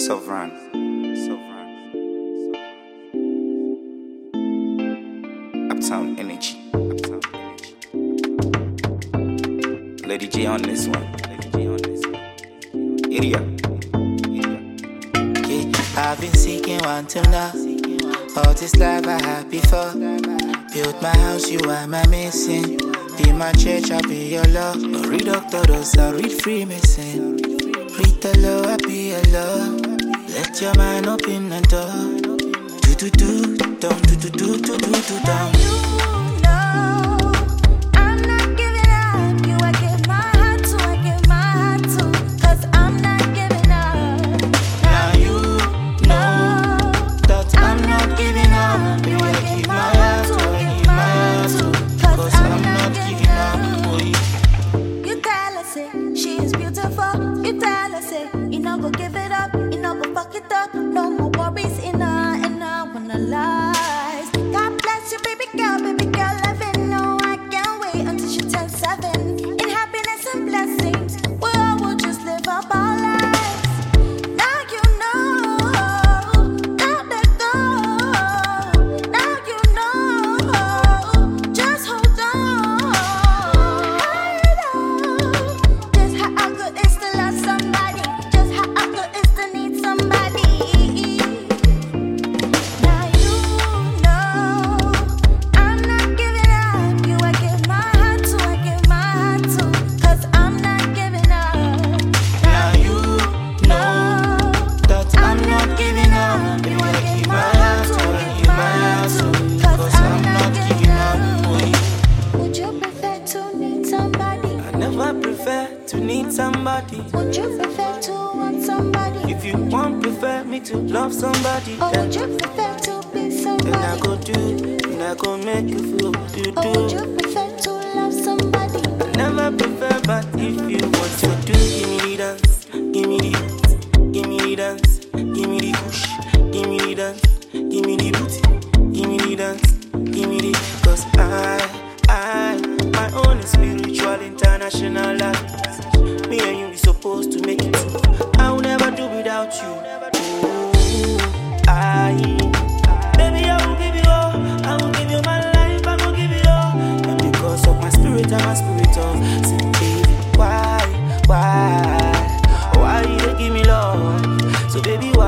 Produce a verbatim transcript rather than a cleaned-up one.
Sovereign. Sovereign. Uptown Energy. Uptown Energy. Lady J on this one. Lady J on this one. Idiot. I've been seeking one to know. All this life I had before. Build my house, you are my missing. Be my church, I'll be your love. Read Doctor Dose, I read Freemason. Read the law, I'll be your love. Let your mind open the door. Do do do, don't do do do do do do down. No more worries in her, and I wanna lies. God bless you, baby girl, baby girl, loving. No, I can't wait until she turns seven. In happiness and blessings, we all will just live up our lives. Now you know, now let go. Now you know, just hold on. Just how good it's to love somebody. Just how good it's to need somebody. To need somebody. Would you prefer to want somebody? If you want, prefer me to love somebody. Or would you prefer to be somebody? Then I go do, then I go make you feel what you do. Or would you prefer to love somebody? I never prefer, but if you want to do, give me the dance, give me the dance, give me the dance, give me the push, give me the dance, give me the booty, give me the dance, give me the. Cause I, I, my own is spiritual international life. Me and you we supposed to make it true. I will never do without you. Ooh, I, baby, I will give you all. I will give you my life. I will give you all. And because of my spirit, I'm a spirit of. Say, baby, why, why, why you don't give me love? So baby, why?